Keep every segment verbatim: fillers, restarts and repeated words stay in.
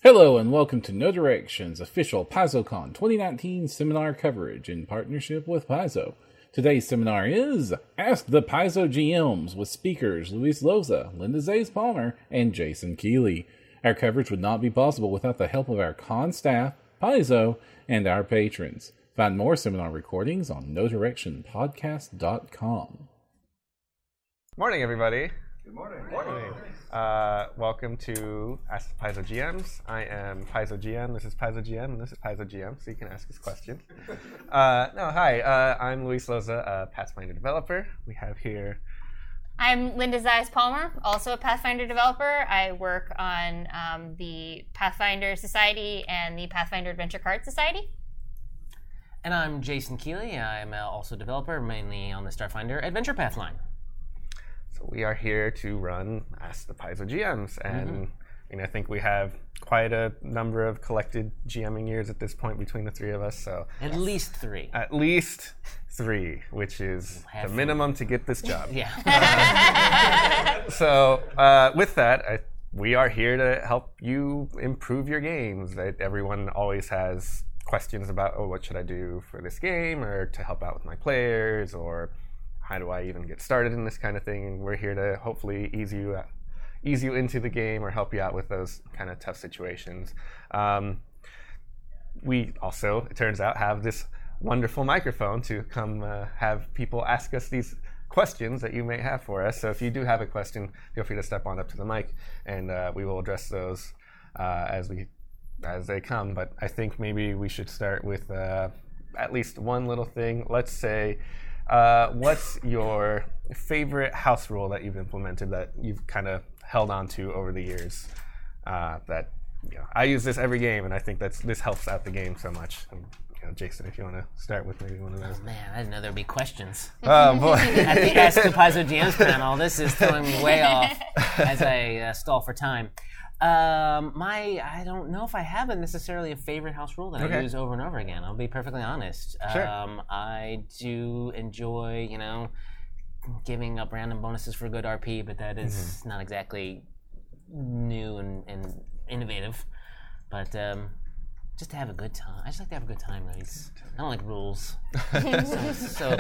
Hello and welcome to No Direction's official PaizoCon twenty nineteen seminar coverage in partnership with Paizo. Today's seminar is Ask the Paizo G Ms with speakers Luis Loza, Linda Zayas Palmer, and Jason Keeley. Our coverage would not be possible without the help of our con staff, Paizo, and our patrons. Find more seminar recordings on no direction podcast dot com. Morning, everybody. Good morning. Good morning. Uh, welcome to Ask the Paizo G Ms. I am Paizo G M. This is Paizo G M, and this is Paizo G M, so you can ask us questions. uh, no, hi. Uh, I'm Luis Loza, a Pathfinder developer. We have here. I'm Linda Zayas Palmer, also a Pathfinder developer. I work on um, the Pathfinder Society and the Pathfinder Adventure Card Society. And I'm Jason Keeley. I'm uh, also a developer, mainly on the Starfinder Adventure Path line. So we are here to run Ask the Paizo G Ms, and Mm-hmm. I mean, I think we have quite a number of collected GMing years at this point between the three of us. So At least three. at least three, which is Half the minimum to get this job. Yeah. So uh, with that, I, we are here to help you improve your games. That everyone always has questions about, oh, what should I do for this game, or to help out with my players, or how do I even get started in this kind of thing? And we're here to hopefully ease you uh, ease you into the game or help you out with those kind of tough situations. Um, we also, it turns out, have this wonderful microphone to come uh, have people ask us these questions that you may have for us. So if you do have a question, feel free to step on up to the mic, and uh, we will address those uh, as we as they come. But I think maybe we should start with uh, at least one little thing. Let's say, uh, what's your favorite house rule that you've implemented that you've kind of held on to over the years? Uh, that you know, I use this every game, and I think that's this helps out the game so much. And, you know, Jason, if you want to start with maybe one of those. Oh, man, I didn't know there'd be questions. Oh boy! At the Ask the Paizo G Ms panel, this is throwing me way off as I uh, stall for time. Um, my, I don't know if I have a necessarily a favorite house rule that Okay. I use over and over again. I'll be perfectly honest. Sure. Um, I do enjoy, you know, giving up random bonuses for good R P, but that is Mm-hmm. not exactly new and, and innovative. But um, just to have a good time. I just like to have a good time, guys. I don't like rules. so, so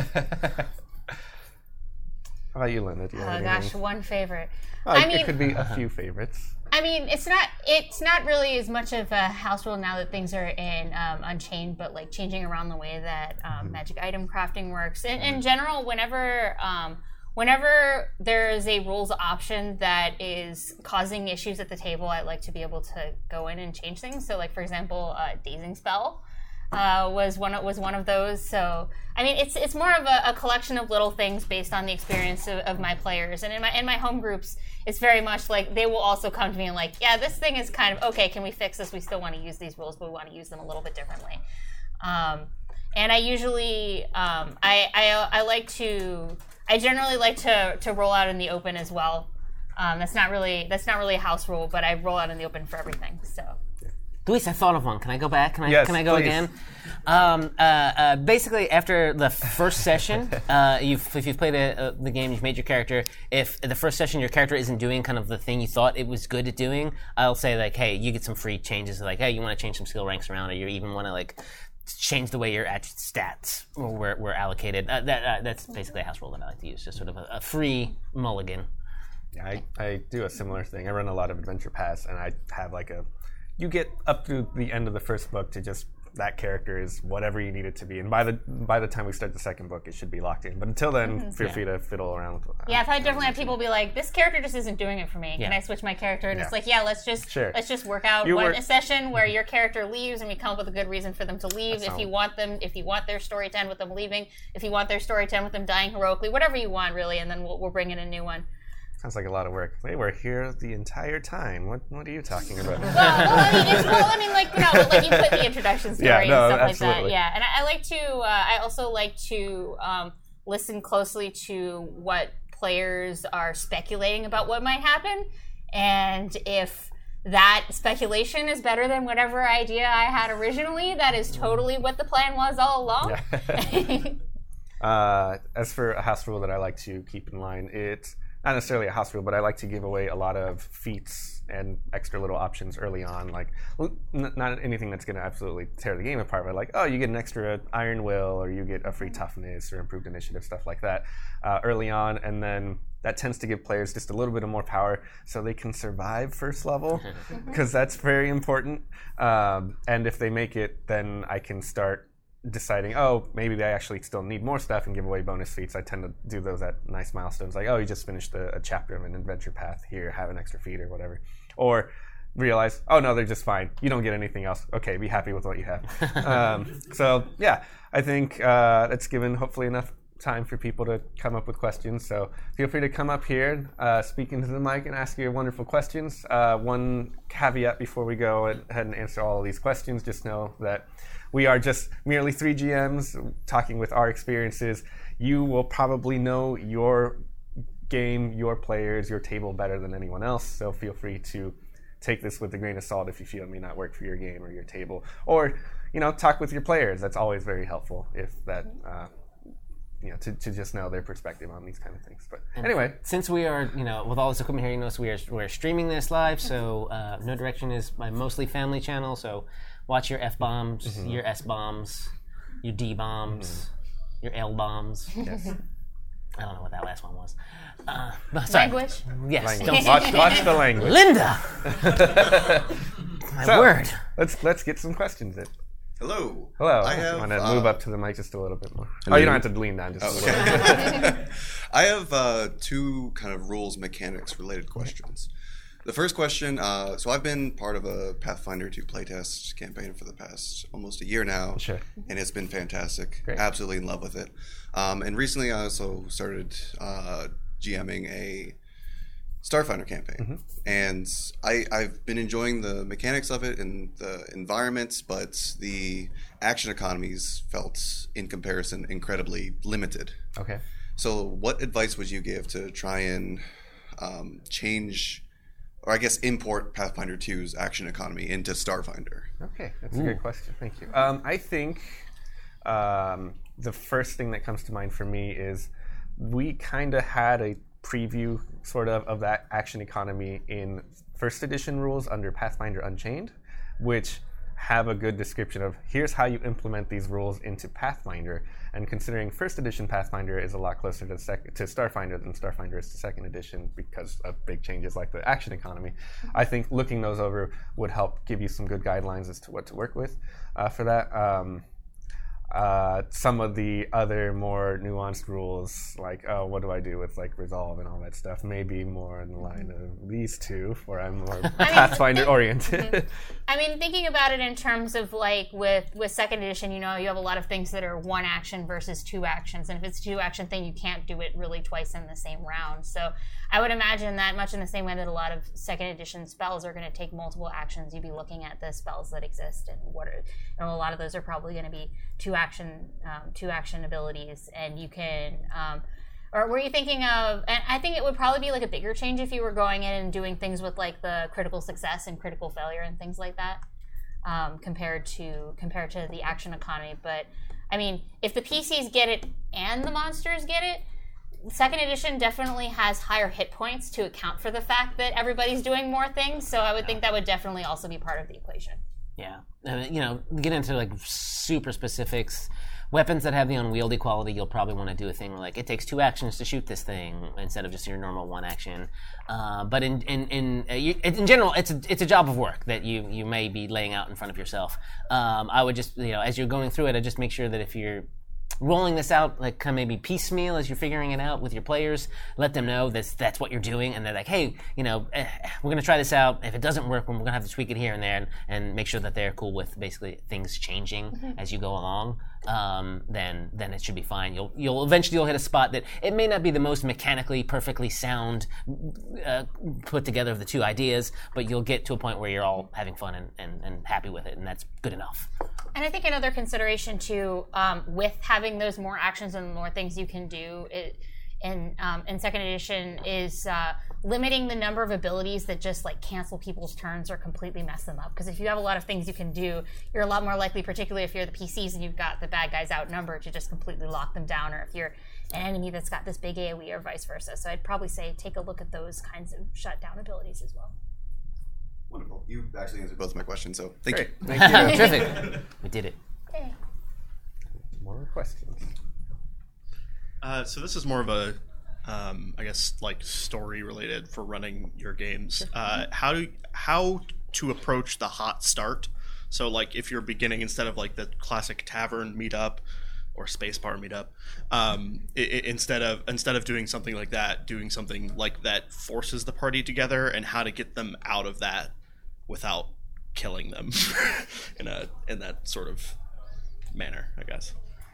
How about you, Linda? Do you Oh have gosh, anything? one favorite. Oh, I it mean, could be a few favorites. I mean, it's not it's not really as much of a house rule now that things are in um, Unchained, but like changing around the way that um, Mm-hmm. magic item crafting works. In, in general, whenever um, whenever there is a rules option that is causing issues at the table, I like to be able to go in and change things. So, like for example, uh, dazing spell uh, was one was one of those. So, I mean, it's it's more of a, a collection of little things based on the experience of, of my players, and in my in my home groups. It's very much like they will also come to me and like, yeah, this thing is kind of, okay, can we fix this? We still want to use these rules, but we want to use them a little bit differently. Um, and I usually, um, I, I I like to, I generally like to, to roll out in the open as well. Um, that's not really that's not really a house rule, but I roll out in the open for everything. So. Luis, I thought of one. Can I go back? Can I? Yes, can I go please. again? Um, uh, uh, basically, after the first session, uh, you've, if you've played a, a, the game, you've made your character. If the first session your character isn't doing kind of the thing you thought it was good at doing, I'll say like, hey, you get some free changes. Like, hey, you want to change some skill ranks around, or you even want to like change the way your at- stats were, were allocated. Uh, that uh, that's basically a house rule that I like to use, just sort of a, a free mulligan. Yeah, I, I do a similar thing. I run a lot of adventure paths, and I have like a, you get up to the end of the first book to just, that character is whatever you need it to be. And by the by the time we start the second book, it should be locked in. But until then, Mm-hmm. feel Yeah. free to fiddle around with uh, Yeah, I've had definitely had people be like, "This character just isn't doing it for me. Can Yeah. I switch my character?" And Yeah. it's like, "Yeah, let's just Sure. let's just work out You one work- a session where your character leaves, and we come up with a good reason for them to leave. That If you sounds- want them, if you want their story to end with them leaving, if you want their story to end with them dying heroically, whatever you want, really, and then we'll we'll bring in a new one." Sounds like a lot of work. They were here the entire time. What what are you talking about? Well, well, I mean, it's, well, I mean, like you know, like you put the introduction story Yeah, no, and stuff like absolutely. that. Yeah, and I, I like to. Uh, I also like to um, listen closely to what players are speculating about what might happen, and if that speculation is better than whatever idea I had originally, that is totally what the plan was all along. Yeah. uh, as for a house rule that I like to keep in line, it's not necessarily a house rule, but I like to give away a lot of feats and extra little options early on, like well, n- not anything that's going to absolutely tear the game apart, but like, oh, you get an extra Iron Will, or you get a free toughness or improved initiative, stuff like that uh, early on, and then that tends to give players just a little bit of more power so they can survive first level, because that's very important. Um, and if they make it, then I can start deciding, oh, maybe they actually still need more stuff and give away bonus feats. I tend to do those at nice milestones, like, oh, you just finished a, a chapter of an adventure path, here, have an extra feat or whatever. Or realize, oh, no, they're just fine. You don't get anything else. Okay, be happy with what you have. um, so, yeah, I think uh, that's given hopefully enough time for people to come up with questions. So feel free to come up here, uh, speak into the mic, and ask your wonderful questions. Uh, one caveat before we go ahead and answer all of these questions, just know that we are just merely three G Ms talking with our experiences. You will probably know your game, your players, your table better than anyone else, so feel free to take this with a grain of salt if you feel it may not work for your game or your table. Or, you know, talk with your players. That's always very helpful, if that, uh, you know, to, to just know their perspective on these kind of things. But and anyway. Since we are, you know, with all this equipment here, you notice we are, we're streaming this live, so uh, No Direction is my mostly family channel, so watch your F-bombs, mm-hmm. your S-bombs, your D-bombs, mm-hmm. your L-bombs. Yes. I don't know what that last one was. Uh, sorry. Language? Yes. Language. Don't watch, watch the language. Linda! My so, word. Let's let's get some questions in. Hello. Hello. I have, I want to uh, move up to the mic just a little bit more. Oh, you don't have to lean down just oh, a little okay. bit. I have uh, two kind of rules mechanics related questions. The first question, uh, so I've been part of a Pathfinder two playtest campaign for the past almost a year now. Sure. And it's been fantastic. Great. Absolutely in love with it. Um, and recently I also started uh, GMing a Starfinder campaign. Mm-hmm. And I, I've been enjoying the mechanics of it and the environments, but the action economies felt, in comparison, incredibly limited. Okay. So what advice would you give to try and um, change, or I guess import Pathfinder two's action economy into Starfinder? Okay, that's Ooh. a good question. Thank you. Um, I think um, the first thing that comes to mind for me is we kind of had a preview sort of of that action economy in first edition rules under Pathfinder Unchained, which have a good description of here's how you implement these rules into Pathfinder. And considering first edition Pathfinder is a lot closer to, sec- to Starfinder than Starfinder is to second edition because of big changes like the action economy, I think looking those over would help give you some good guidelines as to what to work with uh, for that. Um, Uh, some of the other more nuanced rules, like, oh, what do I do with like resolve and all that stuff, maybe more in the line of these two, where I'm more Pathfinder oriented. I mean, thinking about it in terms of like with, with second edition, you know, you have a lot of things that are one action versus two actions. And if it's a two action thing, you can't do it really twice in the same round. So I would imagine that much in the same way that a lot of second edition spells are going to take multiple actions, you'd be looking at the spells that exist and what are, you know, a lot of those are probably going to be two action, um, two action abilities, and you can, um, or were you thinking of, and I think it would probably be like a bigger change if you were going in and doing things with like the critical success and critical failure and things like that, um, compared to, compared to the action economy. But I mean, if the P Cs get it and the monsters get it, second edition definitely has higher hit points to account for the fact that everybody's doing more things, so I would think that would definitely also be part of the equation. Yeah, uh, you know, get into like super specifics. Weapons that have the unwieldy quality, you'll probably want to do a thing like it takes two actions to shoot this thing instead of just your normal one action. Uh, but in in in uh, you, in general, it's a, it's a job of work that you you may be laying out in front of yourself. Um, I would just, you know, as you're going through it, I just make sure that if you're rolling this out, like kind of maybe piecemeal as you're figuring it out with your players, let them know that's that's what you're doing, and they're like, hey, you know, eh, we're going to try this out. If it doesn't work, we're going to have to tweak it here and there, and, and make sure that they're cool with basically things changing mm-hmm. as you go along. Um, then then it should be fine. You'll you'll eventually you'll hit a spot that it may not be the most mechanically perfectly sound uh, put together of the two ideas, but you'll get to a point where you're all having fun and, and, and happy with it, and that's good enough. And I think another consideration too, um, with having those more actions and more things you can do it, in um, in second edition is uh, limiting the number of abilities that just like cancel people's turns or completely mess them up. Because if you have a lot of things you can do, you're a lot more likely, particularly if you're the P Cs and you've got the bad guys outnumbered, to just completely lock them down, or if you're an enemy that's got this big AoE or vice versa. So I'd probably say take a look at those kinds of shutdown abilities as well. Wonderful. You actually answered both my questions, so thank Great. you. Thank you. Terrific. We did it. Yay. More questions. Uh, so this is more of a, um, I guess, like story related for running your games. Uh, how do how to approach the hot start? So like if you're beginning instead of like the classic tavern meetup or space bar meetup, um, i i instead of instead of doing something like that, doing something like that forces the party together, and how to get them out of that without killing them in a in that sort of manner, I guess.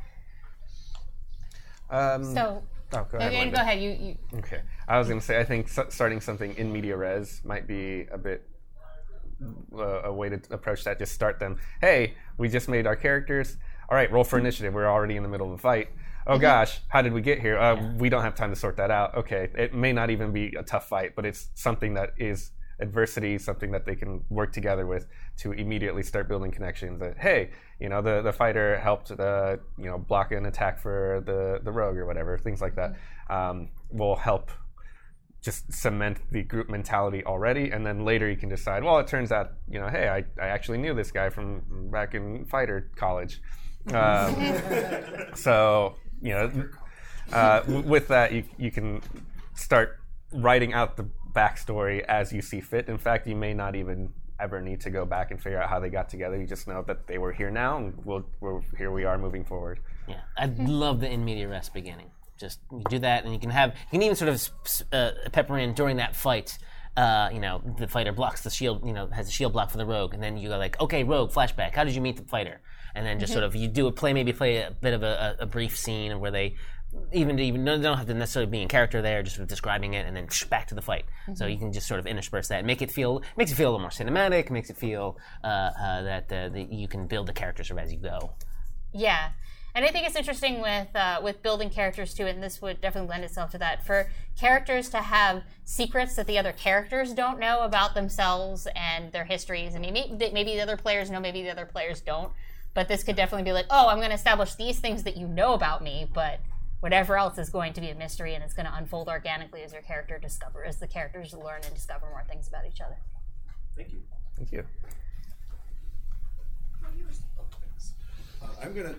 Um, So, oh, go ahead. okay, Linda. go ahead. You, you Okay. I was going to say, I think s- starting something in media res might be a bit uh, a way to approach that. Just start them. Hey, we just made our characters. All right, roll for initiative. We're already in the middle of a fight. Oh gosh, how did we get here? Uh, we don't have time to sort that out. Okay, it may not even be a tough fight, but it's something that is adversity, something that they can work together with to immediately start building connections. That hey, you know, the, the fighter helped uh, you know block an attack for the the rogue or whatever. Things like that um, will help just cement the group mentality already, and then later you can decide. Well, it turns out you know, hey, I, I actually knew this guy from back in fighter college. Um, so you know, uh, w- with that you you can start writing out the backstory as you see fit. In fact, you may not even ever need to go back and figure out how they got together. You just know that they were here now, and we'll, we're, here we are moving forward. Yeah, I love the in media res beginning. Just you do that, and you can have you can even sort of uh, pepper in during that fight. Uh, you know, the fighter blocks the shield. You know, has a shield block for the rogue, and then you go like, okay, rogue, flashback. How did you meet the fighter? And then just sort of you do a play, maybe play a bit of a, a brief scene where they even even they don't have to necessarily be in character there, just sort of describing it, and then back to the fight. Mm-hmm. So you can just sort of intersperse that, and make it feel makes it feel a little more cinematic, makes it feel uh, uh, that uh, that you can build the characters as you go. Yeah, and I think it's interesting with uh, with building characters too, and this would definitely lend itself to that, for characters to have secrets that the other characters don't know about themselves and their histories. I mean, maybe, maybe the other players know, maybe the other players don't, but this could definitely be like, oh, I'm going to establish these things that you know about me, but whatever else is going to be a mystery, and it's going to unfold organically as your character discover, as the characters learn and discover more things about each other. Thank you. Thank you. Uh, I'm gonna.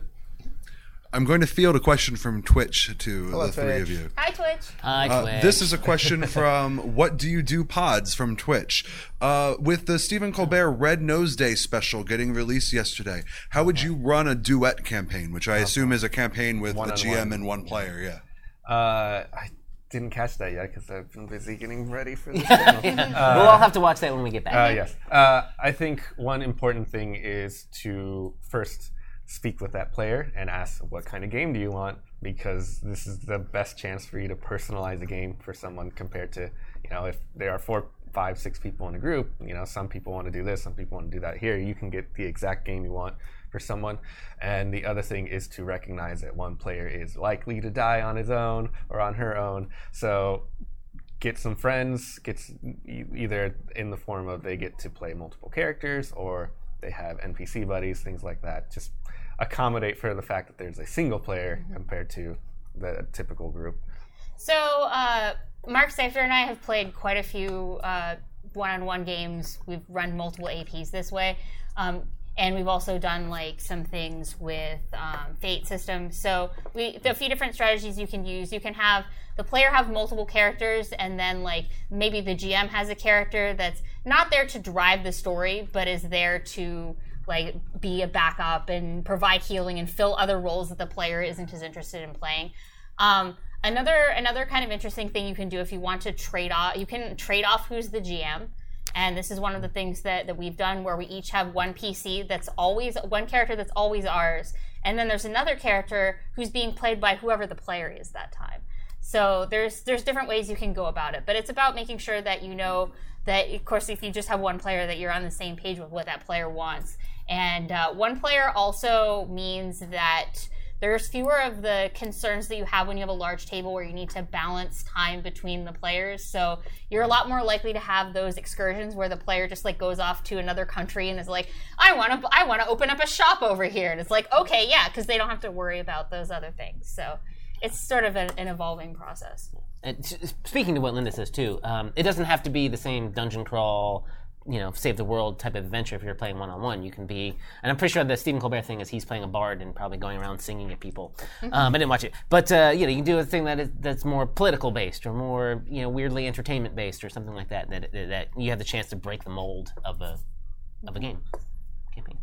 I'm going to field a question from Twitch to Hello, the three Twitch. of you. Hi, Twitch. Hi, Uh, Twitch. this is a question from What Do You Do Pods from Twitch. Uh, with the Stephen Colbert Red Nose Day special getting released yesterday, how would you run a duet campaign, which I assume is a campaign with One a on G M one. and one player? Yeah. Uh, I didn't catch that yet because I've been busy getting ready for this. channel. we'll all have to watch that when we get back. Uh, yes. Uh, I think one important thing is to first speak with that player and ask what kind of game do you want, because this is the best chance for you to personalize a game for someone compared to, you know, if there are four, five, six people in a group, you know, some people want to do this, some people want to do that. Here, you can get the exact game you want for someone. And the other thing is to recognize that one player is likely to die on his own or on her own. So get some friends, get s- e- either in the form of they get to play multiple characters, or they have N P C buddies, things like that. Just accommodate for the fact that there's a single player Mm-hmm. compared to the typical group. So, uh, Mark Seifert and I have played quite a few uh, one-on-one games. We've run multiple A Ps this way. Um, and we've also done like some things with um, Fate systems. So we, there are a few different strategies you can use. You can have the player have multiple characters, and then like maybe the G M has a character that's not there to drive the story, but is there to like be a backup and provide healing and fill other roles that the player isn't as interested in playing. Um, another another kind of interesting thing you can do if you want to trade off, you can trade off who's the G M. And this is one of the things that, that we've done, where we each have one P C that's always, one character that's always ours. And then there's another character who's being played by whoever the player is that time. So there's there's different ways you can go about it. But it's about making sure that you know that, of course, if you just have one player, that you're on the same page with what that player wants. And uh, one player also means that there's fewer of the concerns that you have when you have a large table where you need to balance time between the players. So you're a lot more likely to have those excursions where the player just like goes off to another country and is like, I want to I want to open up a shop over here. And it's like, okay, yeah, because they don't have to worry about those other things. So it's sort of an, an evolving process. And s- speaking to what Linda says too, um, it doesn't have to be the same dungeon crawl you know, save the world type of adventure if you're playing one-on-one. You can be, and I'm pretty sure the Stephen Colbert thing is he's playing a bard and probably going around singing at people. um, I didn't watch it. But, uh, you know, you can do a thing that is, that's more political-based or more, you know, weirdly entertainment-based or something like that, that, that you have the chance to break the mold of a, of a game. Campaign.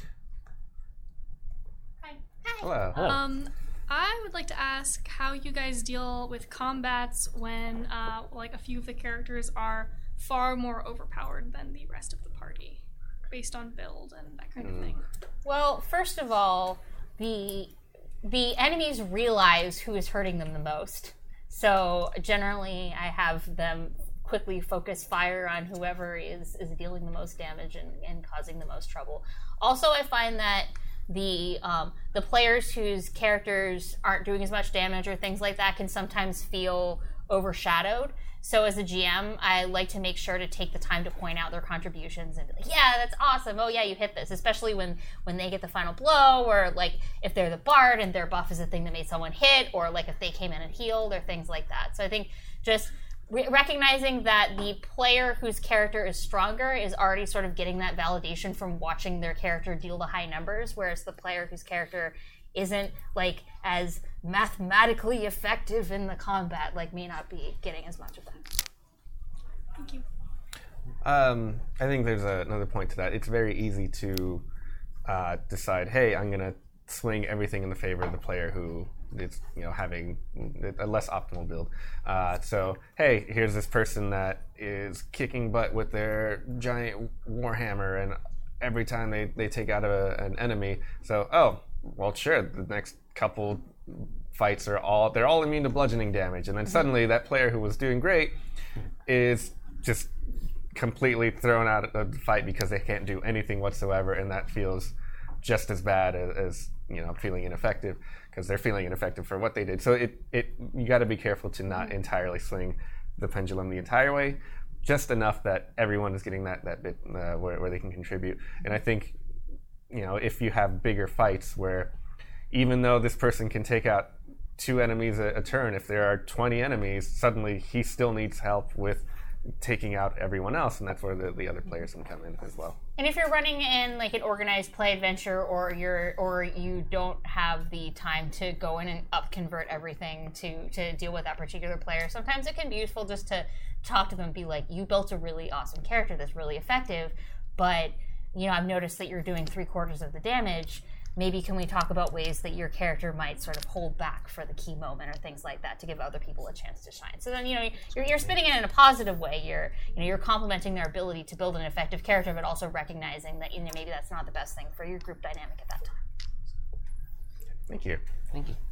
Hi. Hello. Hello. Um, I would like to ask how you guys deal with combats when, uh, like, a few of the characters are far more overpowered than the rest of the party, based on build and that kind of thing. Well, first of all, the the enemies realize who is hurting them the most. So generally, I have them quickly focus fire on whoever is, is dealing the most damage and, and causing the most trouble. Also, I find that the um, the players whose characters aren't doing as much damage or things like that can sometimes feel overshadowed. So as a G M, I like to make sure to take the time to point out their contributions and be like, yeah, that's awesome. Oh, yeah, you hit this. Especially when, when they get the final blow, or like if they're the bard and their buff is the thing that made someone hit, or like if they came in and healed or things like that. So I think just re- recognizing that the player whose character is stronger is already sort of getting that validation from watching their character deal the high numbers, whereas the player whose character isn't like as mathematically effective in the combat like may not be getting as much of that. Thank you. Um, I think there's a, another point to that. It's very easy to uh, decide, hey, I'm going to swing everything in the favor of the player who is, you know, having a less optimal build. Uh, so, hey, here's this person that is kicking butt with their giant warhammer, and every time they, they take out a, an enemy, so, oh, well, sure, the next couple fights are all, they're all immune to bludgeoning damage, and then suddenly that player who was doing great is just completely thrown out of the fight because they can't do anything whatsoever, and that feels just as bad as, as you know, feeling ineffective, because they're feeling ineffective for what they did. So it, it you got to be careful to not entirely swing the pendulum the entire way, just enough that everyone is getting that, that bit uh, where, where they can contribute. And I think, you know, if you have bigger fights where even though this person can take out two enemies a, a turn, if there are twenty enemies, suddenly he still needs help with taking out everyone else, and that's where the, the other players can come in as well. And if you're running in like an organized play adventure, or you're or you don't have the time to go in and up convert everything to to deal with that particular player, sometimes it can be useful just to talk to them and be like, you built a really awesome character that's really effective, but you know, I've noticed that you're doing three quarters of the damage. Maybe can we talk about ways that your character might sort of hold back for the key moment or things like that to give other people a chance to shine. So then, you know, you're, you're spinning it in a positive way. You're, you know, you're complimenting their ability to build an effective character, but also recognizing that, you know, maybe that's not the best thing for your group dynamic at that time. Thank you. Thank you.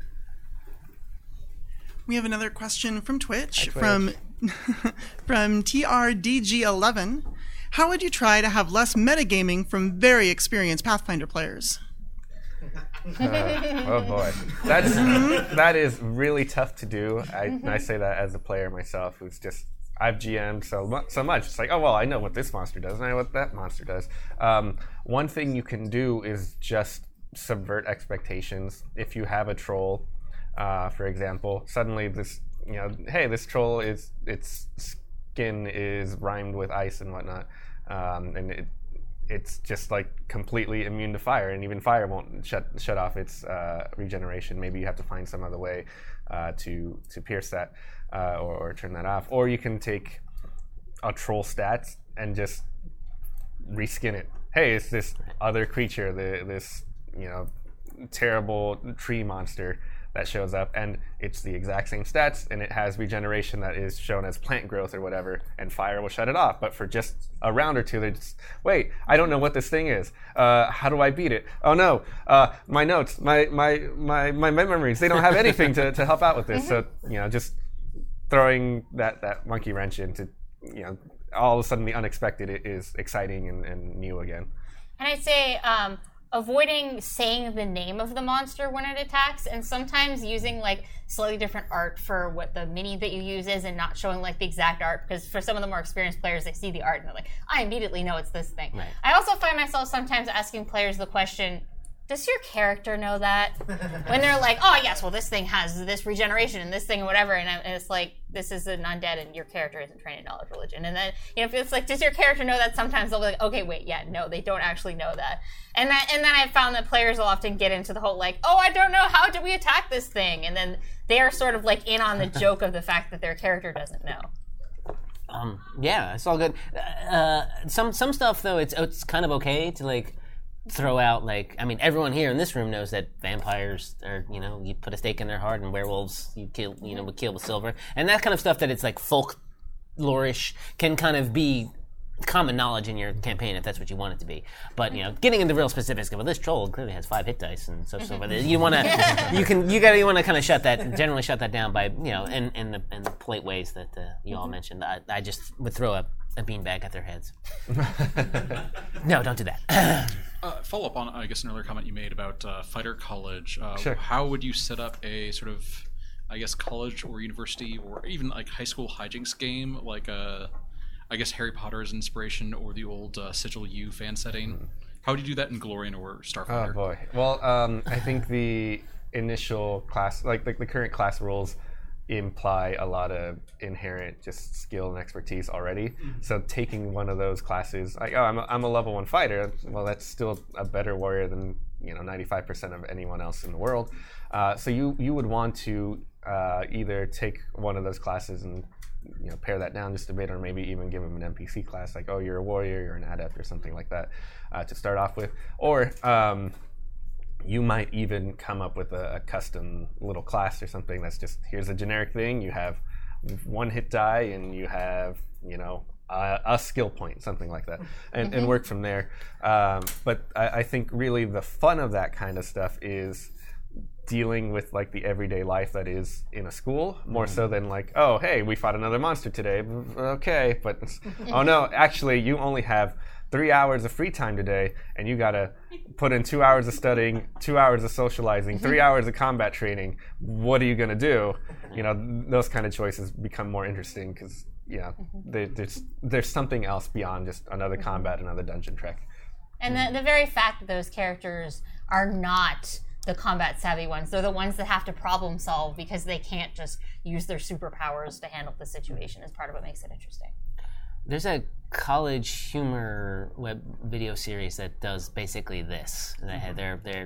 We have another question from Twitch, Hi, Twitch. from from T R D G eleven. How would you try to have less metagaming from very experienced Pathfinder players? Uh, oh boy, that's that is really tough to do. I, I say that as a player myself, who's just I've G M'd so mu- so much. It's like, oh well, I know what this monster does, and I know what that monster does. Um, one thing you can do is just subvert expectations. If you have a troll, uh, for example, suddenly this, you know, hey, this troll is its skin is rhymed with ice and whatnot, um, and it. It's just like completely immune to fire, and even fire won't shut shut off its uh, regeneration. Maybe you have to find some other way uh, to to pierce that uh, or, or turn that off. Or you can take a troll stats and just reskin it. Hey, it's this other creature, the, this you know terrible tree monster that shows up, and it's the exact same stats, and it has regeneration that is shown as plant growth or whatever, and fire will shut it off. But for just a round or two, they just, wait, I don't know what this thing is. Uh, how do I beat it? Oh no, uh, my notes, my my my my memories, they don't have anything to, to help out with this. So, you know, just throwing that, that monkey wrench into, you know, all of a sudden the unexpected is exciting and, and new again. And I'd say um, avoiding saying the name of the monster when it attacks, and sometimes using like slightly different art for what the mini that you use is, and not showing like the exact art, because for some of the more experienced players, they see the art and they're like, I immediately know it's this thing. Right. I also find myself sometimes asking players the question, does your character know that? When they're like, oh, yes, well, this thing has this regeneration and this thing or whatever, and, and it's like, this is an undead and your character isn't trained in knowledge religion. And then, you know, if it's like, does your character know that? Sometimes they'll be like, okay, wait, yeah, no, they don't actually know that. And that, and then I've found that players will often get into the whole like, oh, I don't know, how do we attack this thing? And then they are sort of like in on the joke of the fact that their character doesn't know. Um, yeah, it's all good. Uh, some some stuff though, it's it's kind of okay to like throw out like I mean everyone here in this room knows that vampires are, you know, you put a stake in their heart, and werewolves you kill, you know, would kill with silver, and that kind of stuff that it's like folk lore-ish can kind of be common knowledge in your campaign if that's what you want it to be. But you know, getting into real specifics, well, this troll clearly has five hit dice and so so. But you want to, you can, you got, you want to kind of shut that, generally shut that down by, you know, in in the in the polite ways that uh, you all mentioned. I, I just would throw a, a beanbag at their heads. No, don't do that. uh, follow up on, I guess, an earlier comment you made about uh, Fighter College. Uh, Sure. How would you set up a sort of, I guess, college or university or even like high school hijinks game, like a I guess Harry Potter's inspiration or the old uh, Sigil U fan setting? How would you do that in Glorian or Starfighter? Oh boy. Well, um, I think the initial class, like, like the current class rules, imply a lot of inherent just skill and expertise already. Mm-hmm. So taking one of those classes, like, oh, I'm a, I'm a level one fighter. Well, that's still a better warrior than, you know, ninety-five percent of anyone else in the world. Uh, so you you would want to uh, either take one of those classes and, you know, pare that down just a bit, or maybe even give them an N P C class, like, oh, you're a warrior, you're an adept, or something like that, uh, to start off with. Or um, you might even come up with a, a custom little class or something that's just, here's a generic thing, you have one hit die, and you have, you know, uh, a skill point, something like that, and, mm-hmm. and work from there. Um, but I, I think really the fun of that kind of stuff is dealing with like the everyday life that is in a school, more so than like, oh, hey, we fought another monster today. Okay, but oh no, actually, you only have three hours of free time today, and you gotta put in two hours of studying, two hours of socializing, three hours of combat training. What are you gonna do? You know, those kind of choices become more interesting because, you know, they, there's there's something else beyond just another combat, another dungeon trek. And the, the very fact that those characters are not the combat savvy ones, they're the ones that have to problem solve because they can't just use their superpowers to handle the situation, is part of what makes it interesting. There's a college humor web video series that does basically this. They have, they're they're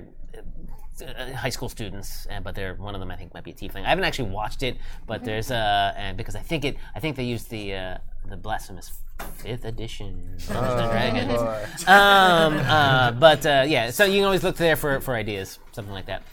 uh, high school students, uh, but they're one of them I think might be a tiefling. I haven't actually watched it, but there's uh, and because I think it I think they used the uh, the blasphemous fifth edition Dungeons and Dragons. Um, uh, but uh, yeah, so you can always look there for for ideas, something like that.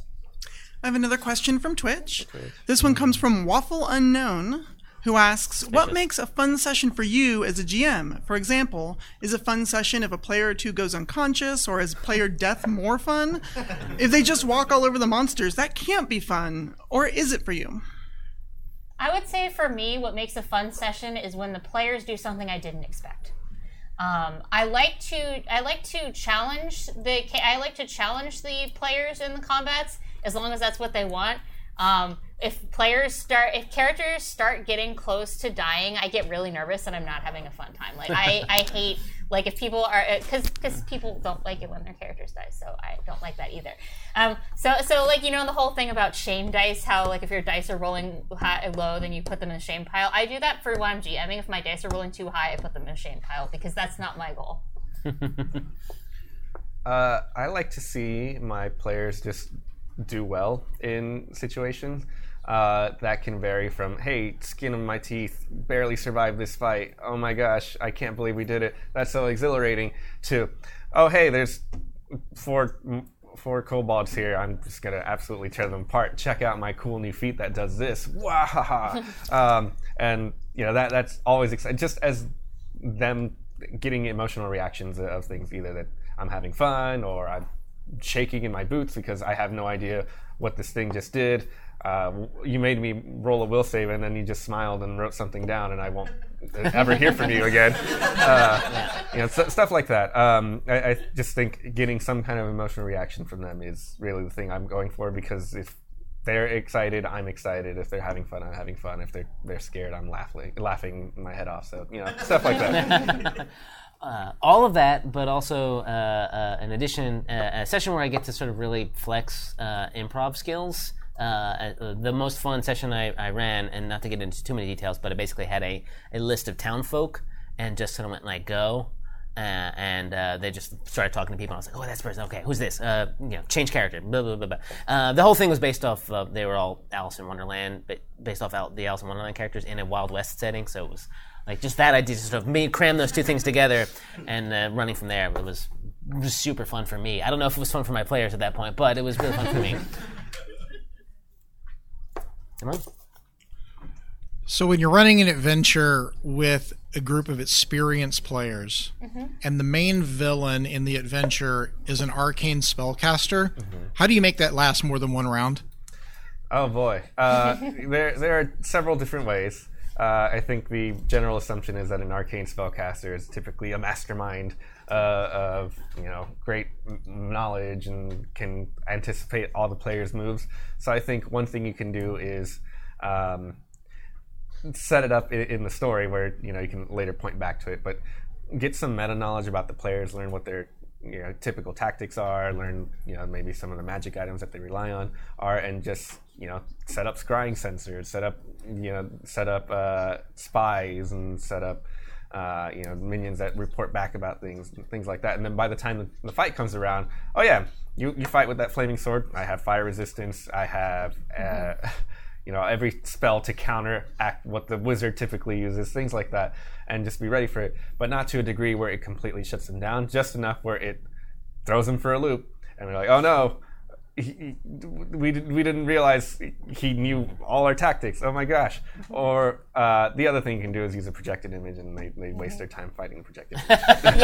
I have another question from Twitch. This one comes from Waffle Unknown, who asks, what makes a fun session for you as a G M? For example, is a fun session if a player or two goes unconscious, or is player death more fun? If they just walk all over the monsters, that can't be fun. Or is it for you? I would say for me, what makes a fun session is when the players do something I didn't expect. Um, I like to I like to challenge the I like to challenge the players in the combats, as long as that's what they want. Um, if players start, if characters start getting close to dying, I get really nervous and I'm not having a fun time. Like I, I hate, like if people are, because because people don't like it when their characters die, so I don't like that either. Um, so so like, you know, the whole thing about shame dice, how like if your dice are rolling high, low, then you put them in a shame pile. I do that for when I'm GMing. If my dice are rolling too high, I put them in a shame pile because that's not my goal. uh, I like to see my players just do well in situations. Uh, that can vary from, hey, skin of my teeth, barely survived this fight, oh my gosh, I can't believe we did it, that's so exhilarating, to, oh hey, there's four four kobolds here, I'm just gonna absolutely tear them apart, check out my cool new feat that does this, wow. um, and you know, that that's always exciting, just as them getting emotional reactions of things, either that I'm having fun or I'm shaking in my boots because I have no idea what this thing just did. Uh, you made me roll a will save and then you just smiled and wrote something down and I won't ever hear from you again. Uh, you know, st- stuff like that. Um, I, I just think getting some kind of emotional reaction from them is really the thing I'm going for, because if they're excited, I'm excited. If they're having fun, I'm having fun. If they're they're scared, I'm laughing laughing my head off. So, you know, stuff like that. Uh, all of that, but also, uh, uh, in addition, uh, a session where I get to sort of really flex uh, improv skills. Uh, uh, the most fun session I, I ran, and not to get into too many details, but I basically had a, a list of town folk and just sort of went like, go. Uh, and uh, they just started talking to people. And I was like, "Oh, that's the person. Okay, who's this? Uh, you know, change character." Blah blah blah blah. Uh, the whole thing was based off. Uh, they were all Alice in Wonderland, but based off Al- the Alice in Wonderland characters in a Wild West setting. So it was like just that idea, sort of made cram those two things together, and uh, running from there. It was, it was super fun for me. I don't know if it was fun for my players at that point, but it was really fun for me. Come on. So when you're running an adventure with a group of experienced players, mm-hmm. and the main villain in the adventure is an arcane spellcaster, mm-hmm. how do you make that last more than one round? Oh boy, uh, there there are several different ways. Uh, I think the general assumption is that an arcane spellcaster is typically a mastermind uh, of you know great knowledge and can anticipate all the players' moves. So I think one thing you can do is um, set it up in, in the story where you know you can later point back to it, but get some meta knowledge about the players, learn what their you know typical tactics are, learn you know maybe some of the magic items that they rely on are, and just you know set up scrying sensors, set up you know set up uh, spies, and set up uh, you know minions that report back about things, things like that. And then by the time the, the fight comes around, oh yeah, you you fight with that flaming sword. I have fire resistance. I have. Uh, mm-hmm. You know, every spell to counteract what the wizard typically uses, things like that, and just be ready for it, but not to a degree where it completely shuts them down, just enough where it throws them for a loop, and we're like, oh no, he, he, we, we didn't realize he knew all our tactics, oh my gosh. Mm-hmm. Or uh, the other thing you can do is use a projected image, and they, they waste their time fighting a projected image.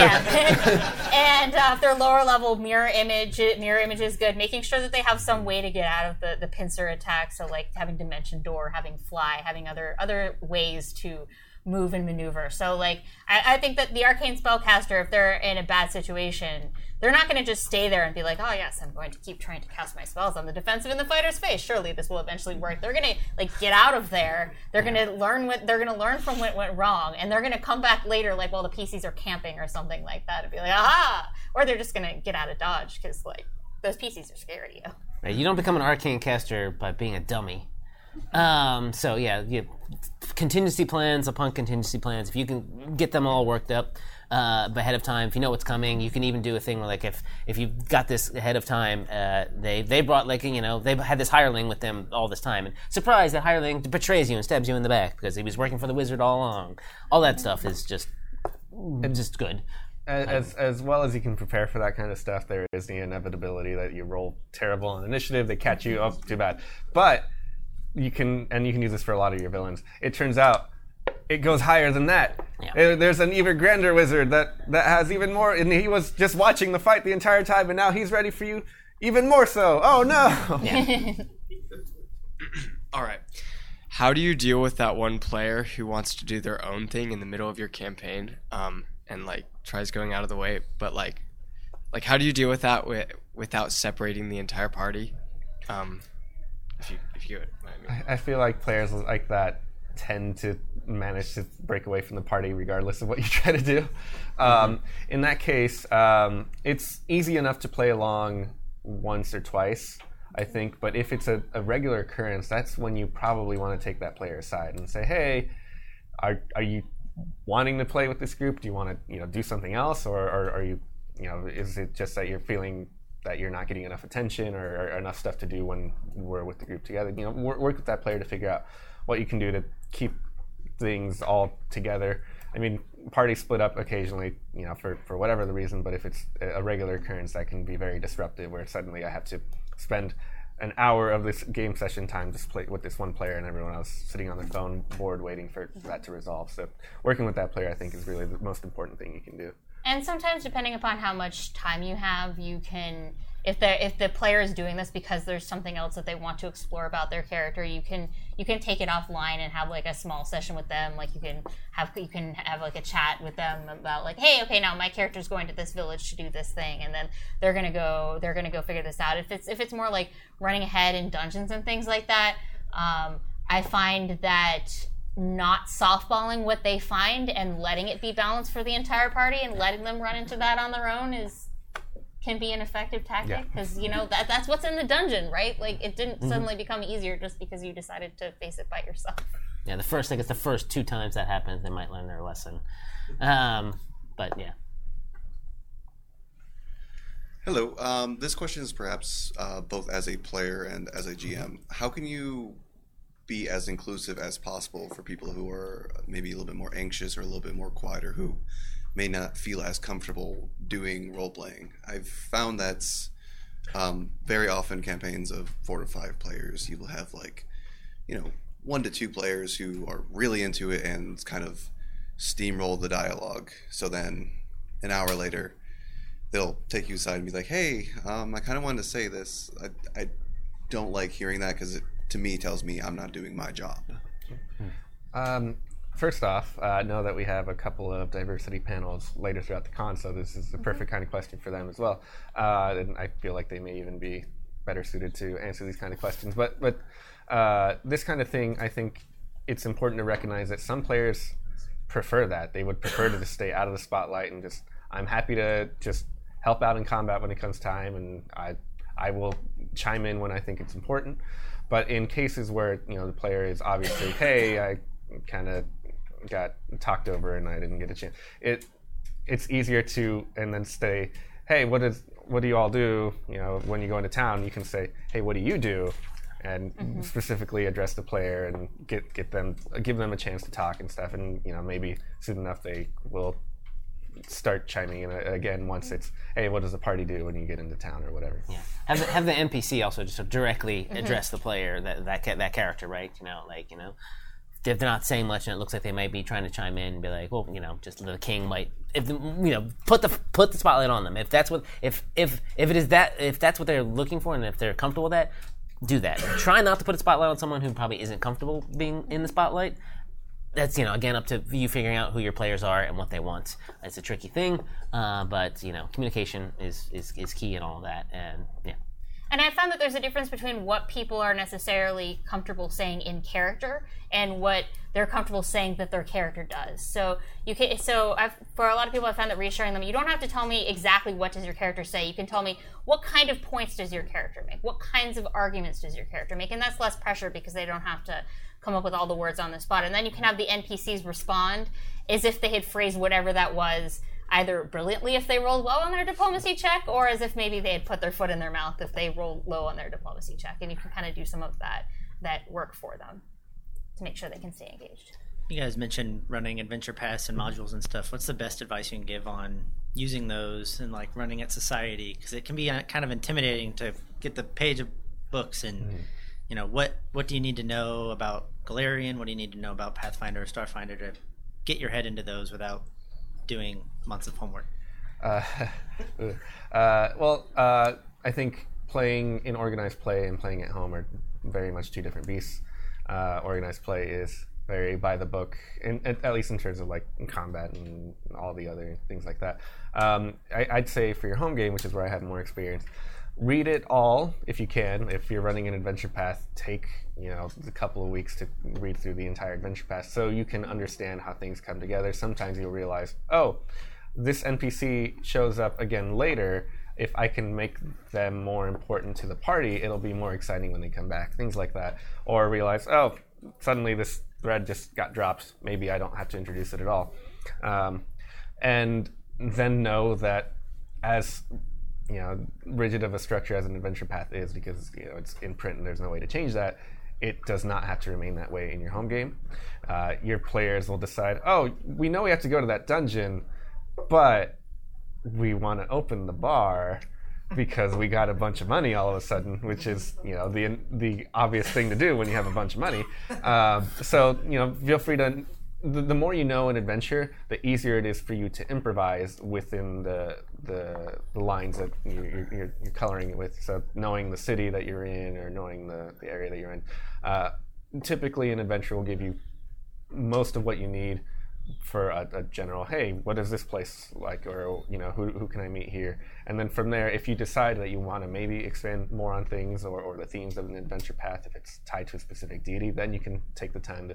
Yeah, and uh, if they're lower level, mirror image, mirror image is good, making sure that they have some way to get out of the, the pincer attack, so like having dimension door, having fly, having other other ways to move and maneuver. So like I, I think that the arcane spellcaster, if they're in a bad situation, they're not going to just stay there and be like, oh yes, I'm going to keep trying to cast my spells on the defensive in the fighter's face. Surely this will eventually work. They're going to like get out of there. They're going to learn what they're going to learn from what went wrong, and they're going to come back later, like while the P Cs are camping or something like that, and be like, aha! Or they're just going to get out of dodge because like those P Cs are scared of you. Right, you don't become an arcane caster by being a dummy. Um, so yeah, you, contingency plans upon contingency plans. If you can get them all worked up uh, ahead of time, if you know what's coming, you can even do a thing where like if if you got this ahead of time, uh, they they brought like you know they had this hireling with them all this time, and surprise, that hireling betrays you and stabs you in the back because he was working for the wizard all along. All that stuff is just it's just good. As as well as you can prepare for that kind of stuff, there is the inevitability that you roll terrible on initiative, they catch you, oh, too bad. But you can, and you can use this for a lot of your villains. It turns out it goes higher than that. Yeah. There's an even grander wizard that, that has even more, and he was just watching the fight the entire time, and now he's ready for you even more so. Oh no! Yeah. All right. How do you deal with that one player who wants to do their own thing in the middle of your campaign, um, and like tries going out of the way, but like, like how do you deal with that wi- without separating the entire party? Um, if you if you. I feel like players like that tend to manage to break away from the party regardless of what you try to do. Um, mm-hmm. In that case, um, it's easy enough to play along once or twice, I think. But if it's a, a regular occurrence, that's when you probably want to take that player aside and say, hey, are are you wanting to play with this group? Do you want to you know do something else? Or, or are you, you know, is it just that you're feeling that you're not getting enough attention or, or enough stuff to do when we're with the group together? You know, work, work with that player to figure out what you can do to keep things all together. I mean, parties split up occasionally, you know, for, for whatever the reason, but if it's a regular occurrence, that can be very disruptive, where suddenly I have to spend an hour of this game session time just play with this one player and everyone else sitting on their phone bored waiting for that to resolve. So working with that player, I think, is really the most important thing you can do. And sometimes, depending upon how much time you have, you can, if the if the player is doing this because there's something else that they want to explore about their character, you can you can take it offline and have like a small session with them. Like you can have you can have like a chat with them about like, hey, okay, now my character's going to this village to do this thing, and then they're gonna go they're gonna go figure this out. If it's if it's more like running ahead in dungeons and things like that, um, I find that not softballing what they find and letting it be balanced for the entire party and letting them run into that on their own is can be an effective tactic because yeah. you know that that's what's in the dungeon, right? Like it didn't mm-hmm. suddenly become easier just because you decided to face it by yourself. Yeah, the first thing is the first two times that happens, they might learn their lesson. Um, but yeah. Hello. Um, this question is perhaps uh, both as a player and as a G M. How can you be as inclusive as possible for people who are maybe a little bit more anxious or a little bit more quiet or who may not feel as comfortable doing role-playing? I've found that um, very often campaigns of four to five players, you will have like, you know, one to two players who are really into it and kind of steamroll the dialogue. So then an hour later, they'll take you aside and be like, hey, um, I kind of wanted to say this. I, I don't like hearing that because it, to me, tells me I'm not doing my job. Um, first off, uh, know that we have a couple of diversity panels later throughout the con, so this is the perfect kind of question for them as well. Uh, and I feel like they may even be better suited to answer these kind of questions. But but uh, this kind of thing, I think it's important to recognize that some players prefer that. They would prefer to just stay out of the spotlight and just, I'm happy to just help out in combat when it comes time, and I I will chime in when I think it's important. But in cases where, you know, the player is obviously, hey, I kind of got talked over and I didn't get a chance, it it's easier to and then say, hey, what is what do you all do? You know, when you go into town, you can say, hey, what do you do? And mm-hmm. specifically address the player and get get them give them a chance to talk and stuff. And you know, maybe soon enough they will start chiming in again once it's, hey, what does the party do when you get into town or whatever. Yeah, have the, have the N P C also just directly mm-hmm. address the player, that that that character, right? You know, like, you know, if they're not saying much and it looks like they might be trying to chime in and be like, well, you know, just the king might, if the, you know, put the put the spotlight on them. If that's what, if if if it is that, if that's what they're looking for and if they're comfortable with that, do that. Try not to put a spotlight on someone who probably isn't comfortable being in the spotlight. That's, you know, again, up to you figuring out who your players are and what they want. It's a tricky thing, uh, but, you know, communication is, is, is key in all of that, and, yeah. And I found that there's a difference between what people are necessarily comfortable saying in character and what they're comfortable saying that their character does. So you can, so I've, for a lot of people, I found that reassuring them, you don't have to tell me exactly what does your character say. You can tell me what kind of points does your character make, what kinds of arguments does your character make, and that's less pressure because they don't have to come up with all the words on the spot. And then you can have the N P Cs respond as if they had phrased whatever that was, either brilliantly if they rolled well on their diplomacy check, or as if maybe they had put their foot in their mouth if they rolled low on their diplomacy check. And you can kind of do some of that that work for them to make sure they can stay engaged. You guys mentioned running adventure paths and modules and stuff. What's the best advice you can give on using those and like running at society? Because it can be kind of intimidating to get the page of books and mm. you know, what what do you need to know about Golarion? What do you need to know about Pathfinder or Starfinder to get your head into those without doing months of homework? Uh, uh, well, uh, I think playing in organized play and playing at home are very much two different beasts. Uh, organized play is very by the book, in, at least in terms of like combat and all the other things like that. Um, I, I'd say for your home game, which is where I had more experience, read it all if you can. If you're running an adventure path, take, you know, a couple of weeks to read through the entire adventure path so you can understand how things come together. Sometimes you'll realize, oh, this N P C shows up again later. If I can make them more important to the party, it'll be more exciting when they come back. Things like that. Or realize, oh, suddenly this thread just got dropped. Maybe I don't have to introduce it at all. Um, and then know that as, you know, rigid of a structure as an adventure path is, because, you know, it's in print and there's no way to change that, it does not have to remain that way in your home game. Uh, your players will decide, oh, we know we have to go to that dungeon, but we want to open the bar because we got a bunch of money all of a sudden, which is, you know, the the obvious thing to do when you have a bunch of money. Um, so, you know, feel free to, the, the more you know an adventure, the easier it is for you to improvise within the the, the lines that you're, you're, you're coloring it with. So knowing the city that you're in or knowing the, the area that you're in. Uh, typically an adventure will give you most of what you need for a, a general, hey, what is this place like, or, you know, who who can I meet here? And then from there, if you decide that you want to maybe expand more on things or, or the themes of an adventure path, if it's tied to a specific deity, then you can take the time to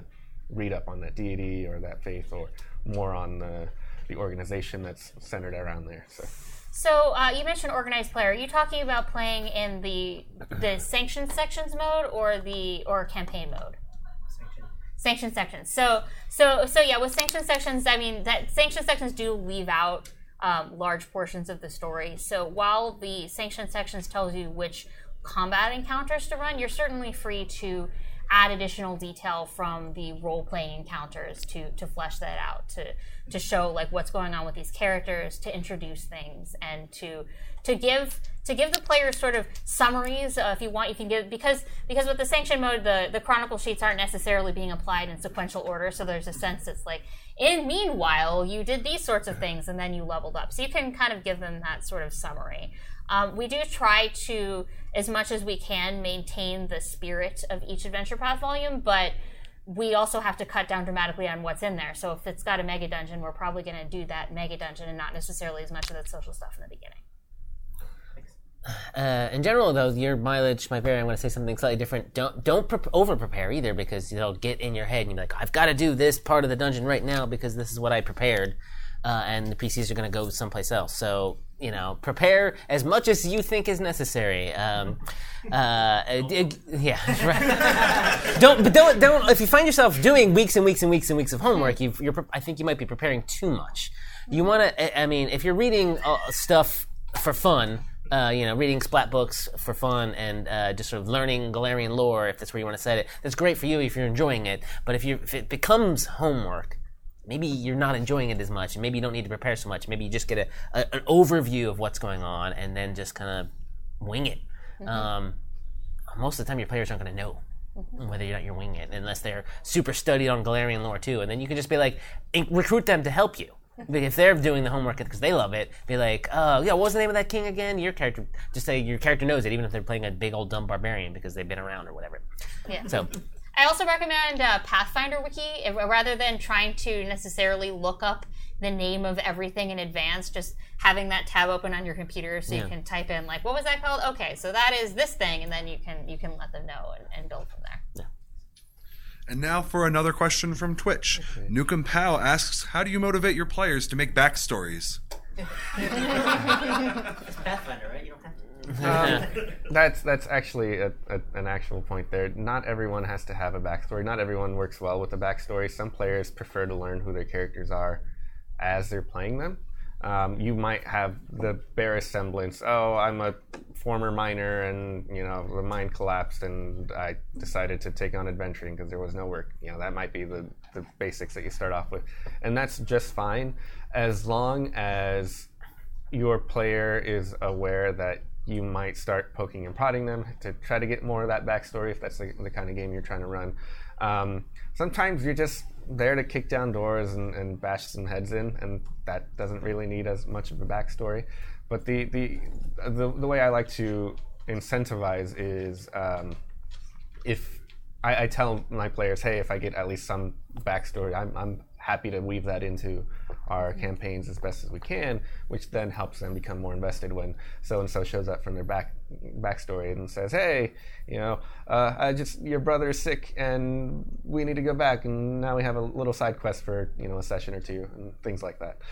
read up on that deity or that faith, or more on the the organization that's centered around there. So. So uh, you mentioned organized player. Are you talking about playing in the the sanctioned sections mode or the or campaign mode? Sanctioned. Sanctioned sections. So so so yeah, with sanctioned sections, I mean that sanctioned sections do leave out um, large portions of the story. So while the sanctioned sections tells you which combat encounters to run, you're certainly free to add additional detail from the role-playing encounters to to flesh that out, to to show like what's going on with these characters, to introduce things, and to to give to give the players sort of summaries. Uh, if you want, you can give because because with the sanction mode, the the chronicle sheets aren't necessarily being applied in sequential order. So there's a sense it's like, in meanwhile, you did these sorts of things, and then you leveled up. So you can kind of give them that sort of summary. Um, we do try to, as much as we can, maintain the spirit of each adventure path volume, but we also have to cut down dramatically on what's in there. So if it's got a mega dungeon, we're probably going to do that mega dungeon and not necessarily as much of that social stuff in the beginning. Uh, in general, though, your mileage might vary. I'm going to say something slightly different. Don't don't pre- over prepare either, because it'll get in your head and you're like, I've got to do this part of the dungeon right now because this is what I prepared, uh, and the P Cs are going to go someplace else. So, you know, prepare as much as you think is necessary. Um, uh, it, yeah, right. don't, but don't, don't. If you find yourself doing weeks and weeks and weeks and weeks of homework, you've, you're, I think you might be preparing too much. You want to. I mean, if you're reading uh, stuff for fun, uh, you know, reading splat books for fun and uh, just sort of learning Galarian lore, if that's where you want to set it, that's great for you if you're enjoying it. But if you, if it becomes homework, maybe you're not enjoying it as much, and maybe you don't need to prepare so much. Maybe you just get a, a, an overview of what's going on, and then just kind of wing it. Mm-hmm. Um, most of the time, your players aren't going to know mm-hmm. whether or not you're winging it, unless they're super studied on Galarian lore too. And then you can just be like, recruit them to help you. If they're doing the homework because they love it, be like, oh, yeah, what was the name of that king again? Your character, just say your character knows it, even if they're playing a big old dumb barbarian because they've been around or whatever. Yeah. So. I also recommend uh, Pathfinder Wiki, if, rather than trying to necessarily look up the name of everything in advance, just having that tab open on your computer so yeah. you can type in, like, what was that called? Okay, so that is this thing, and then you can you can let them know and, and build from there. Yeah. And now for another question from Twitch. Okay. Nukem Pow asks, how do you motivate your players to make backstories? It's Pathfinder, right? You don't have to. Um, that's that's actually a, a, an actual point there. Not everyone has to have a backstory. Not everyone works well with a backstory. Some players prefer to learn who their characters are as they're playing them. Um, you might have the barest semblance. Oh, I'm a former miner, and you know the mine collapsed, and I decided to take on adventuring because there was no work. You know that might be the the basics that you start off with, and that's just fine as long as your player is aware that you might start poking and prodding them to try to get more of that backstory if that's the, the kind of game you're trying to run. Um, sometimes you're just there to kick down doors and, and bash some heads in, and that doesn't really need as much of a backstory. But the the the, the way I like to incentivize is um, if I, I tell my players, hey, if I get at least some backstory, I'm, I'm happy to weave that into our campaigns as best as we can, which then helps them become more invested when so-and-so shows up from their back backstory and says, hey, you know, uh, I just your brother is sick and we need to go back, and now we have a little side quest for, you know, a session or two and things like that.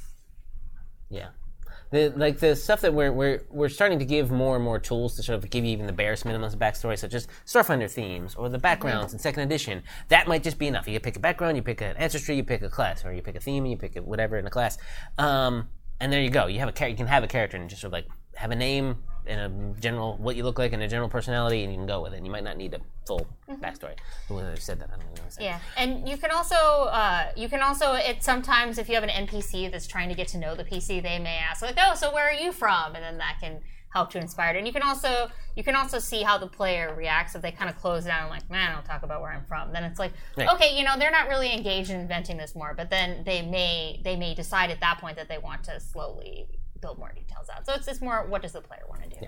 Yeah. The, like the stuff that we're we're we're starting to give more and more tools to sort of give you even the barest minimums of backstory, such as Starfinder themes or the backgrounds in second edition. That might just be enough. You pick a background, you pick an ancestry, you pick a class, or you pick a theme, you pick a whatever in a class, um, and there you go. You have a char- you can have a character and just sort of like have a name and a general what you look like and a general personality, and you can go with it. You might not need a full mm-hmm. backstory. Whether I said that, I don't know. Yeah, and you can also uh, you can also it sometimes if you have an N P C that's trying to get to know the P C, they may ask like, oh, so where are you from? And then that can help to inspire it. And you can also you can also see how the player reacts if they kind of close down like, man, I don't talk about where I'm from. Then it's like, right. okay, you know, they're not really engaged in inventing this more, but then they may they may decide at that point that they want to slowly build more details out. So it's just more, what does the player want to do? Yeah.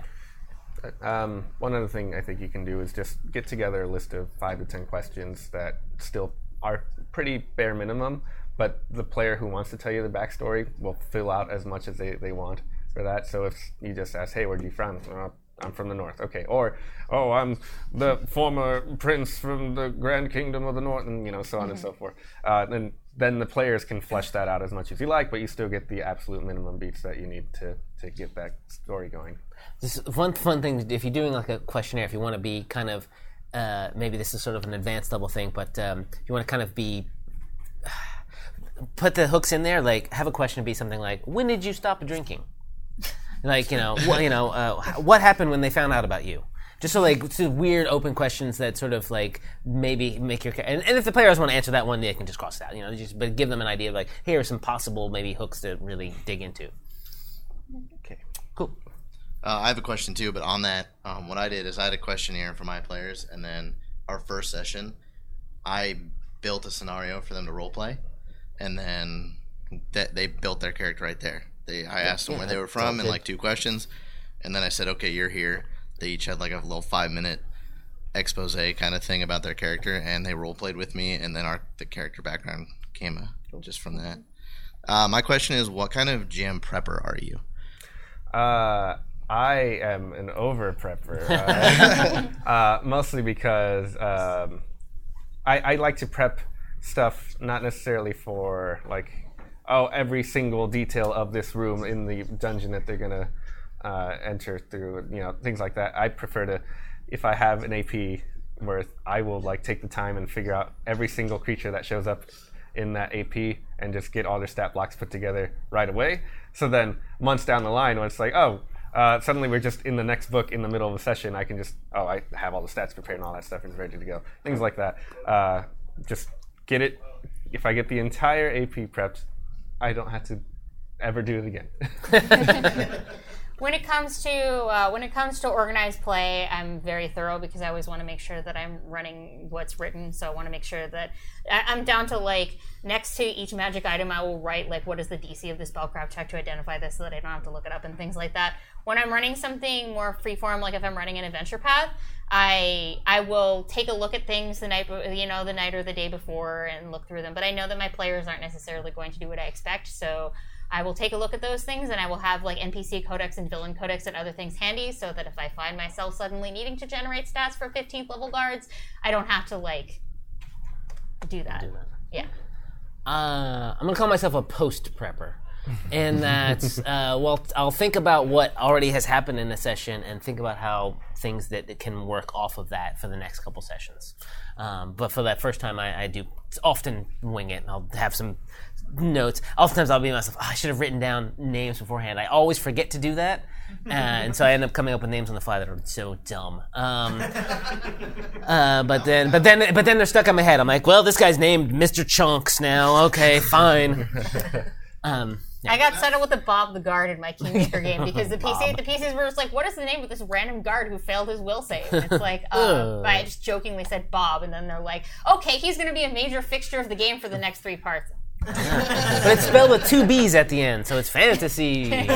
Um, one other thing I think you can do is just get together a list of five to ten questions that still are pretty bare minimum, but the player who wants to tell you the backstory will fill out as much as they, they want for that. So if you just ask, hey, where'd you from? Uh, I'm from the north. Okay. Or, oh, I'm the former prince from the Grand Kingdom of the North, and you know, so on mm-hmm. and so forth. Uh, and then the players can flesh that out as much as you like, but you still get the absolute minimum beats that you need to, to get that story going. This one fun thing, if you're doing like a questionnaire, if you want to be kind of, uh, maybe this is sort of an advanced level thing, but um, you want to kind of be, put the hooks in there, like have a question be something like, when did you stop drinking? Like, you know, what, you know, uh, what happened when they found out about you? Just so like sort of weird open questions that sort of like maybe make your and, and if the players want to answer that one, they can just cross it out. You know, just but give them an idea of like here are some possible maybe hooks to really dig into. Okay, cool. Uh, I have a question too, but on that, um, what I did is I had a questionnaire for my players, and then our first session, I built a scenario for them to role play, and then that they built their character right there. They I asked them yeah, where they were from and like two questions, and then I said, okay, you're here. They each had like a little five minute expose kind of thing about their character, and they role played with me, and then our the character background came uh, just from that. Uh, my question is, what kind of G M prepper are you? Uh, I am an over prepper, uh, uh, mostly because um, I, I like to prep stuff not necessarily for like, oh, every single detail of this room in the dungeon that they're gonna uh, enter through, you know, things like that. I prefer to, if I have an A P where I will like take the time and figure out every single creature that shows up in that A P and just get all their stat blocks put together right away. So then months down the line, when it's like, oh, uh, suddenly we're just in the next book in the middle of a session, I can just, oh, I have all the stats prepared and all that stuff is ready to go. Things like that. Uh, just get it. If I get the entire A P prepped, I don't have to ever do it again. When it comes to uh, when it comes to organized play, I'm very thorough because I always want to make sure that I'm running what's written. So I want to make sure that I- I'm down to like next to each magic item, I will write like what is the D C of the spellcraft check to identify this, so that I don't have to look it up and things like that. When I'm running something more freeform, like if I'm running an adventure path, I I will take a look at things the night you know the night or the day before and look through them. But I know that my players aren't necessarily going to do what I expect, so I will take a look at those things, and I will have like N P C codex and villain codex and other things handy, so that if I find myself suddenly needing to generate stats for fifteenth level guards, I don't have to like do that. Do that. Yeah. Uh, I'm gonna call myself a post prepper, and that's uh, well, I'll think about what already has happened in a session and think about how things that, that can work off of that for the next couple sessions. Um, but for that first time, I, I do often wing it, and I'll have some notes. Oftentimes I'll be myself, oh, I should have written down names beforehand. I always forget to do that, uh, and so I end up coming up with names on the fly that are so dumb. Um, uh, but then, but then, but then they're stuck in my head. I'm like, well, this guy's named Mister Chunks now. Okay, fine. Um, yeah. I got settled with the Bob the Guard in my Kingmaker game because the P C, the P Cs were just like, what is the name of this random guard who failed his will save? And it's like, uh, I just jokingly said Bob, and then they're like, okay, he's going to be a major fixture of the game for the next three parts. Yeah. But it's spelled with two B's at the end, so it's fantasy. All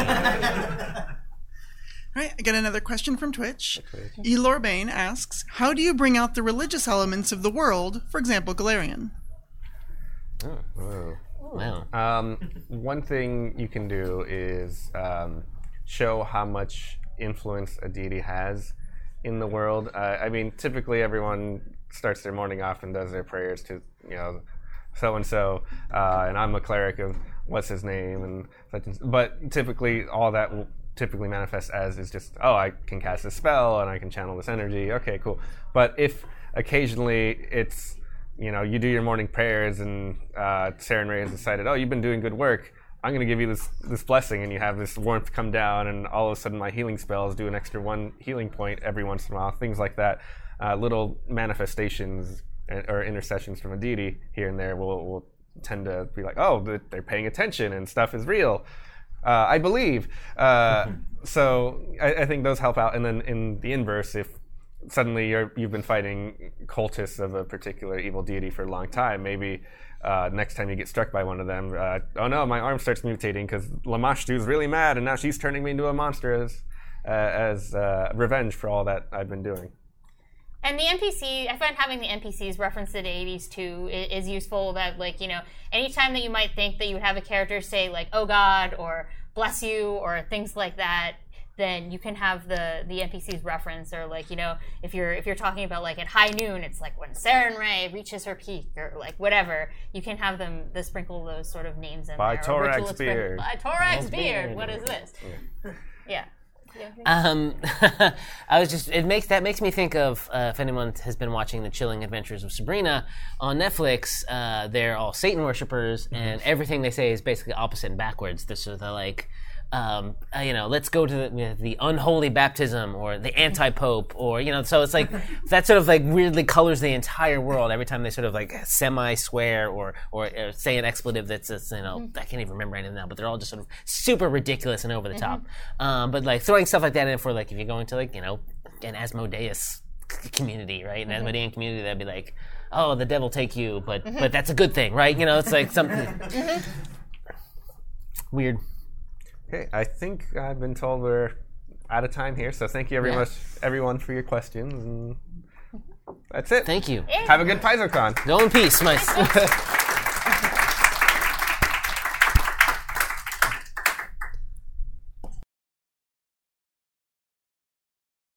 right, I got another question from Twitch. Elor Bane asks, how do you bring out the religious elements of the world, for example, Galarian? Oh, whoa. Wow. Um, one thing you can do is um, show how much influence a deity has in the world. Uh, I mean, typically everyone starts their morning off and does their prayers to, you know, so-and-so, uh, and I'm a cleric of what's his name, and such and, but typically all that will typically manifest as is just, oh, I can cast a spell and I can channel this energy. Okay, cool. But if occasionally it's, you know, you do your morning prayers and uh, Saren Ray has decided, oh, you've been doing good work, I'm going to give you this this blessing, and you have this warmth come down, and all of a sudden my healing spells do an extra one healing point every once in a while, things like that. Uh, little manifestations or intercessions from a deity here and there will, will tend to be like, oh, they're paying attention and stuff is real. Uh, I believe. Uh, so I, I think those help out. And then in the inverse, if suddenly you're, you've been fighting cultists of a particular evil deity for a long time, maybe uh, next time you get struck by one of them, uh, oh no, my arm starts mutating because Lamashtu's really mad and now she's turning me into a monster as, uh, as uh, revenge for all that I've been doing. And the N P C, I find having the N P Cs reference the deities too is useful. That, like, you know, anytime that you might think that you would have a character say like, oh God, or bless you, or things like that, then you can have the the N P Cs reference, or like, you know, if you're if you're talking about like at high noon, it's like when Saren Ray reaches her peak, or like whatever. You can have them the sprinkle those sort of names in By there. Torax Beard. By Torax Beard. What is this? Yeah. Um, I was just it makes that makes me think of uh, if anyone has been watching the Chilling Adventures of Sabrina on Netflix. Uh, they're all Satan worshippers, and everything they say is basically opposite and backwards. They're sort of like, um, uh, you know, let's go to the, you know, the unholy baptism, or the anti-pope, or you know. So it's like that sort of like weirdly colors the entire world every time they sort of like semi-swear or or, or say an expletive that's just, you know, I can't even remember anything now, but they're all just sort of super ridiculous and over the top. Um, but like throwing stuff like that in for like if you're going to like, you know, an Asmodeus community, right? An Mhm. Asmodean community, that'd be like, oh, the devil take you, but but that's a good thing, right? You know, it's like something weird. Okay, I think I've been told we're out of time here, so thank you very Yeah. much, everyone, for your questions. And that's it. Thank you. Have a good PaizoCon. Go in peace, my.